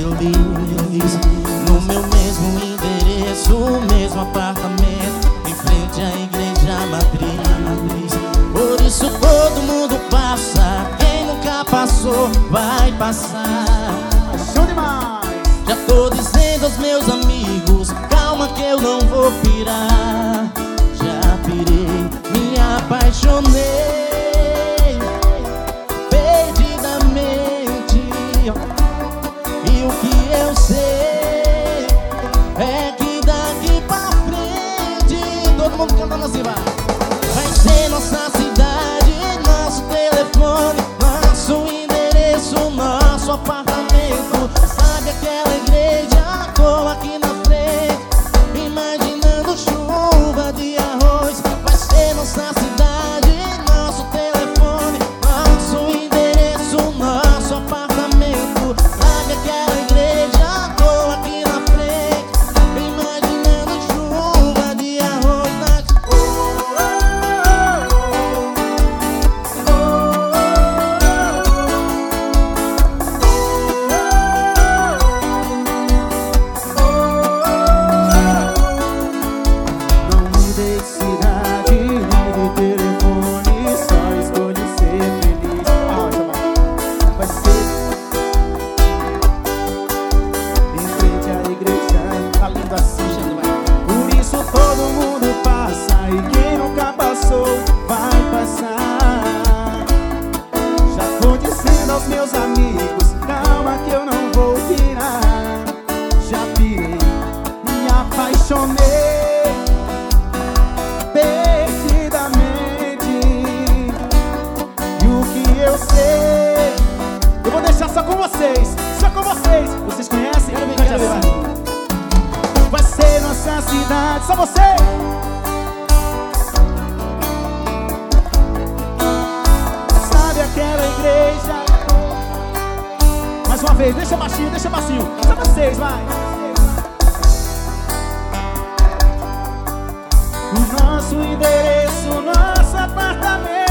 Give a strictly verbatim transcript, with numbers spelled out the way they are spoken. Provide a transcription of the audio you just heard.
feliz no meu mesmo endereço, mesmo apartamento, em frente à igreja matriz. Por isso todo mundo passa, quem nunca passou vai passar. Show demais! Já tô dizendo aos meus amigos, calma que eu não vou pirar. Já pirei, me apaixonei perdidamente. E o que eu sei é que daqui pra frente todo mundo cantando assim, vai. Vai ser nossa cidade, nosso telefone, nosso endereço, nosso apartamento. Sabe aquela igreja com aqui na frente, imaginando chuva de arroz. Vai ser nossa cidade, nosso telefone, nosso endereço, nosso apartamento. Sabe aquela igreja com aqui na frente, imaginando chuva de arroz. Não mudei de cidade, nem de telefone, só escolhi ser feliz. Ah, vai ser em frente à igreja, tá lindo assim. Por isso todo mundo passa, e quem nunca passou vai passar. Já tô dizendo aos meus amigos, calma que eu não vou pirar. Já pirei, me apaixonei perdidamente. E o que eu sei, eu vou deixar só com vocês, só com vocês. Vocês conhecem? Quero ver, Cante quero assim. Vai ser nossa cidade, só você. Sabe aquela igreja? Mais uma vez, deixa baixinho, deixa baixinho. Só vocês, vai. O nosso endereço, nosso apartamento.